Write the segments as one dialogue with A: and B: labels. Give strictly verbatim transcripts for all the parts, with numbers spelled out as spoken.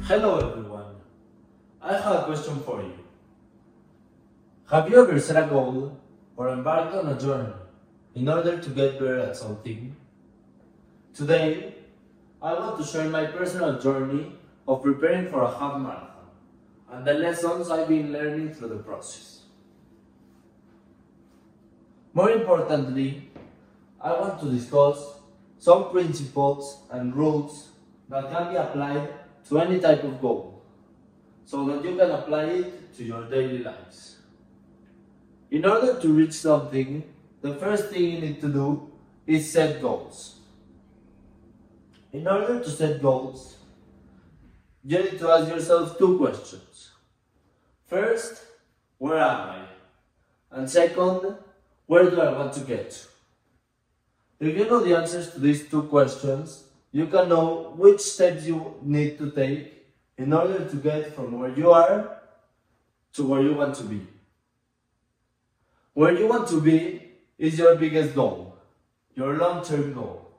A: Hello everyone, I have a question for you. Have you ever set a goal or embarked on a journey in order to get better at something? Today, I want to share my personal journey of preparing for a half marathon and the lessons I've been learning through the process. More importantly, I want to discuss some principles and rules that can be applied to any type of goal, so that you can apply it to your daily lives. In order to reach something, the first thing you need to do is set goals. In order to set goals, you need to ask yourself two questions. First, where am I? And second, where do I want to get to? If you know the answers to these two questions, you can know which steps you need to take in order to get from where you are to where you want to be. Where you want to be is your biggest goal, your long-term goal.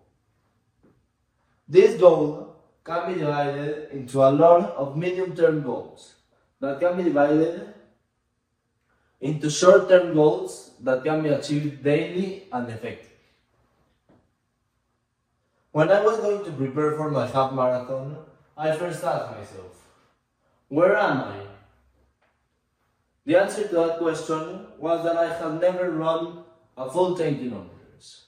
A: This goal can be divided into a lot of medium-term goals that can be divided into short-term goals that can be achieved daily and effectively. When I was going to prepare for my half marathon, I first asked myself, where am I? The answer to that question was that I had never run a full ten kilometers.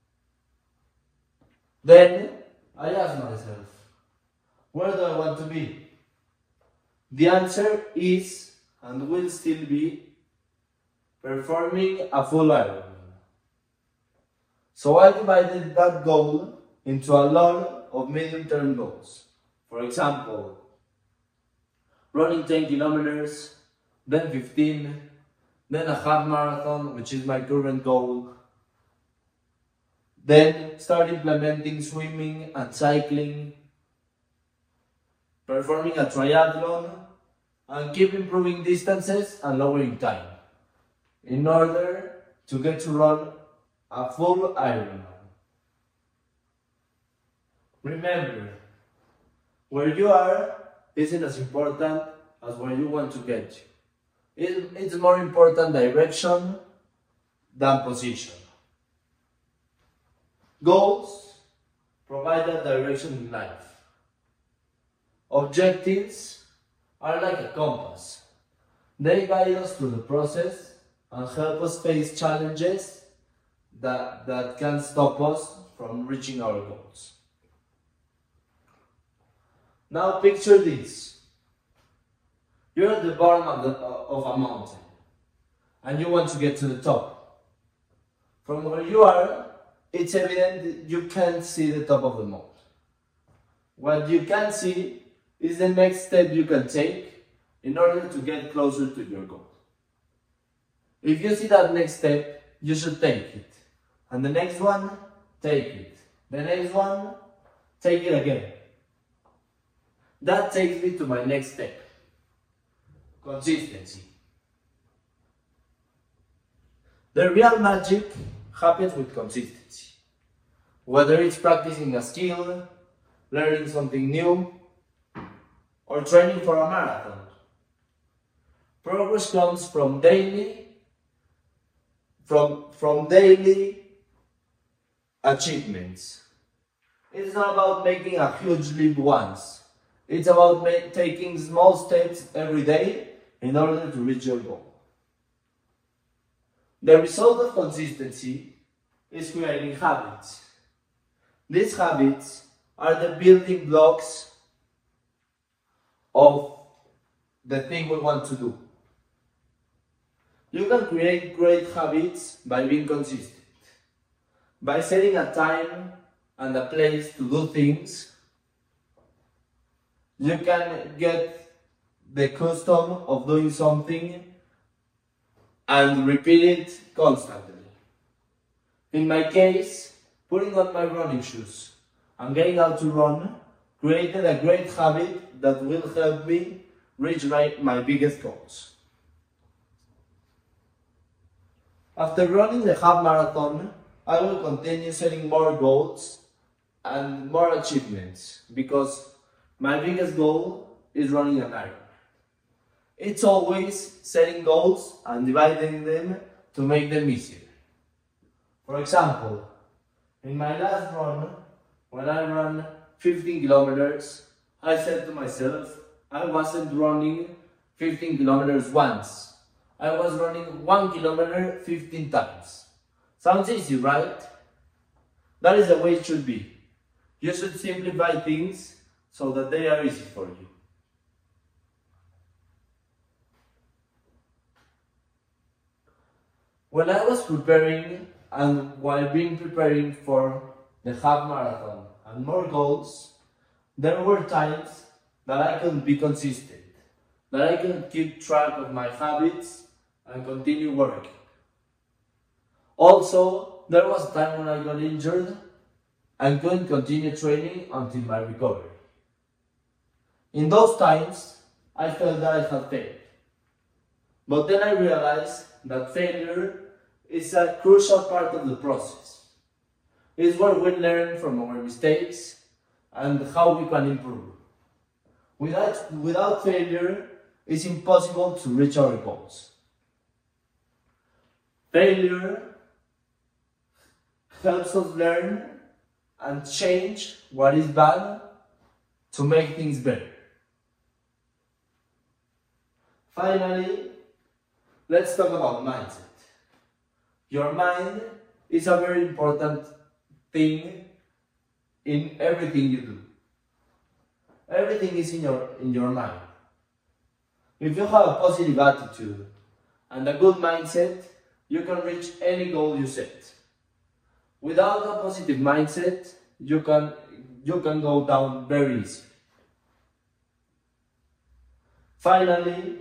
A: Then I asked myself, where do I want to be? The answer is and will still be performing a full Ironman. So I divided that goal into a lot of medium-term goals. For example, running ten kilometers, then fifteen, then a half marathon, which is my current goal. Then start implementing swimming and cycling, performing a triathlon, and keep improving distances and lowering time in order to get to run a full Ironman. Remember, where you are isn't as important as where you want to get to. It, it's more important direction than position. Goals provide a direction in life. Objectives are like a compass. They guide us through the process and help us face challenges that, that can stop us from reaching our goals. Now picture this. You're at the bottom of, the, of a mountain and you want to get to the top. From where you are, it's evident that you can't see the top of the mountain. What you can see is the next step you can take in order to get closer to your goal. If you see that next step, you should take it. And the next one, take it. The next one, take it again. That takes me to my next step. Consistency. The real magic happens with consistency. Whether it's practicing a skill, learning something new, or training for a marathon. Progress comes from daily, from, from daily achievements. It's not about making a huge leap once. It's about taking small steps every day in order to reach your goal. The result of consistency is creating habits. These habits are the building blocks of the thing we want to do. You can create great habits by being consistent, by setting a time and a place to do things. You can get the custom of doing something and repeat it constantly. In my case, putting on my running shoes and getting out to run created a great habit that will help me reach my, my biggest goals. After running the half marathon, I will continue setting more goals and more achievements because my biggest goal is running a marathon. It's always setting goals and dividing them to make them easier. For example, in my last run, when I ran fifteen kilometers, I said to myself, I wasn't running fifteen kilometers once. I was running one kilometer fifteen times. Sounds easy, right? That is the way it should be. You should simplify things so that they are easy for you. When I was preparing and while being preparing for the half marathon and more goals, there were times that I couldn't be consistent, that I couldn't keep track of my habits and continue working. Also, there was a time when I got injured and couldn't continue training until my recovery. In those times, I felt that I had failed. But then I realized that failure is a crucial part of the process. It's where we learn from our mistakes and how we can improve. Without, without failure, it's impossible to reach our goals. Failure helps us learn and change what is bad to make things better. Finally, let's talk about mindset. Your mind is a very important thing in everything you do. Everything is in your, in your mind. If you have a positive attitude and a good mindset, you can reach any goal you set. Without a positive mindset, you can, you can go down very easily. Finally,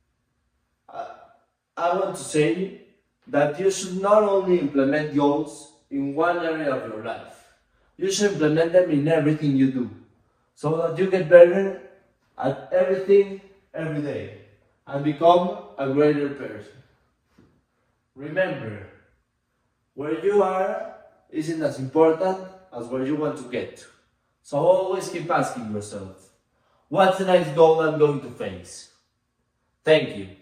A: I want to say that you should not only implement goals in one area of your life, you should implement them in everything you do, so that you get better at everything every day and become a greater person. Remember, where you are isn't as important as where you want to get to. So always keep asking yourself, what's the next goal I'm going to face? Thank you.